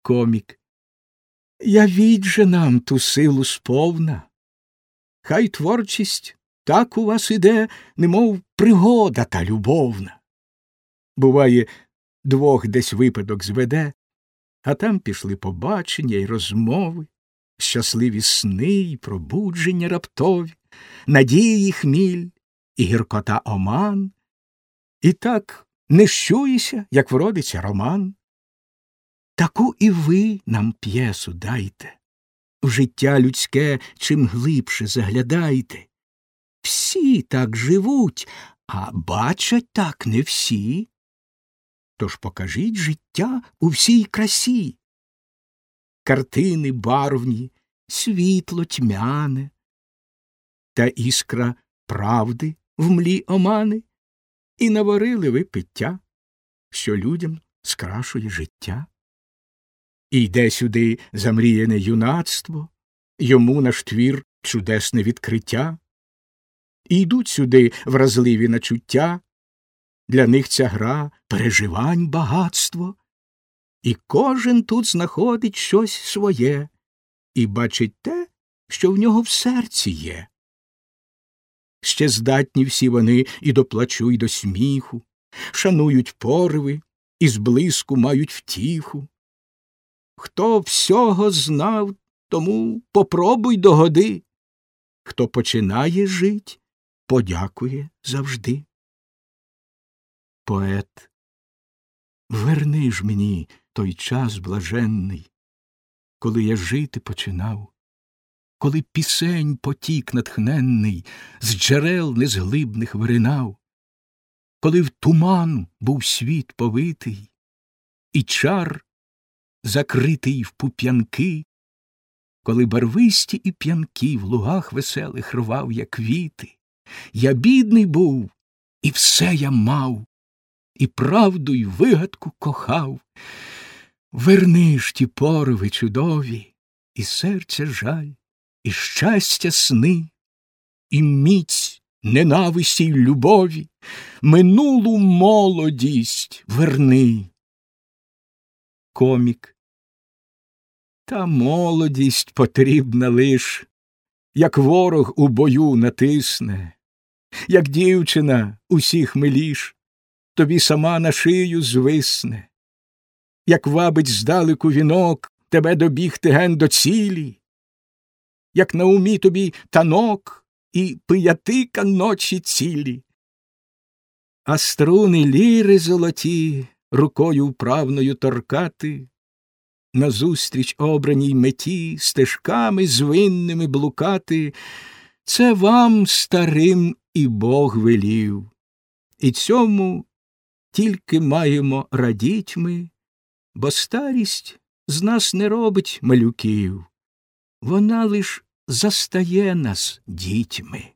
комік. Явіть же нам ту силу сповна. Хай творчість так у вас іде, немов пригода та любовна. Буває, двох десь випадок зведе, а там пішли побачення й розмови, щасливі сни й пробудження раптові, надії хміль і гіркота оман. І так не щуєшся, як вродиться роман. Таку і ви нам п'єсу дайте, в життя людське чим глибше заглядайте. Всі так живуть, а бачать так не всі. Тож покажіть життя у всій красі. Картини барвні, світло тьмяне, та іскра правди в млі омани. І наварили ви пиття, що людям скрашує життя. І йде сюди замріяне юнацтво, йому наш твір чудесне відкриття. І йдуть сюди вразливі начуття, для них ця гра переживань багатство. І кожен тут знаходить щось своє і бачить те, що в нього в серці є. Ще здатні всі вони і до плачу, і до сміху, шанують пориви, і зблиску мають втіху. Хто всього знав, тому попробуй догоди. Хто починає жить, подякує завжди. Поет, верни ж мені той час блаженний, коли я жити починав, коли пісень потік натхненний з джерел незглибних виринав, коли в туман був світ повитий, і чар закритий в пуп'янки, коли барвисті і п'янки в лугах веселих рвав я квіти. Я бідний був, і все я мав, і правду й вигадку кохав. Верни ж ті пориви чудові, і серця жаль, і щастя сни, і міць ненависті й любові, минулу молодість верни. Комік. Та молодість потрібна лиш, як ворог у бою натисне, як дівчина усіх миліш, тобі сама на шию звисне, як вабить здалеку вінок тебе добігти ген до цілі, як на умі тобі танок і пиятика ночі цілі. А струни ліри золоті рукою вправною торкати, назустріч обраній меті стежками звинними блукати, це вам, старим, і Бог велів. І цьому тільки маємо радіть ми, бо старість з нас не робить малюків, вона лиш застає нас дітьми.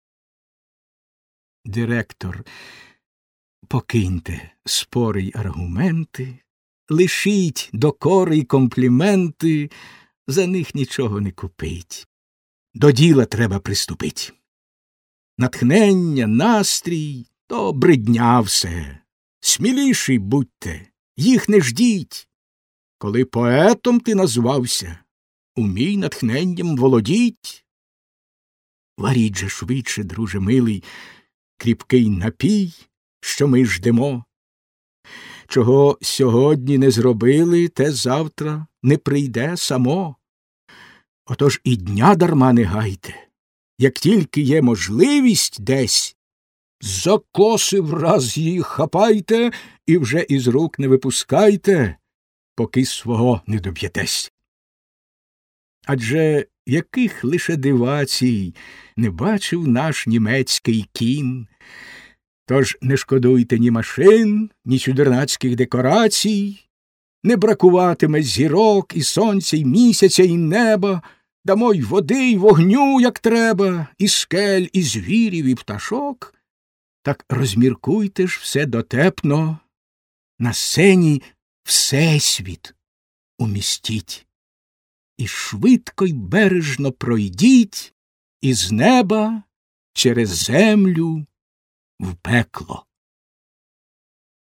Директор, покиньте спори й аргументи, лишіть докори й компліменти, за них нічого не купить. До діла треба приступить. Натхнення, настрій — то бридня все. Сміліший будьте, їх не ждіть. Коли поетом ти назвався, умій натхненням володіть. Варіть же швидше, друже милий, кріпкий напій, що ми ждемо. Чого сьогодні не зробили, те завтра не прийде само. Отож і дня дарма не гайте. Як тільки є можливість десь, за коси враз її хапайте і вже із рук не випускайте, поки свого не доб'єтесь. Адже яких лише дивацій не бачив наш німецький кін. Тож не шкодуйте ні машин, ні чудернацьких декорацій, не бракуватиме зірок, і сонця, і місяця, і неба, дамо й води, й вогню, як треба, і скель, і звірів, і пташок. Так розміркуйте ж все дотепно, на сцені всесвіт умістіть, і швидко й бережно пройдіть із неба через землю в пекло.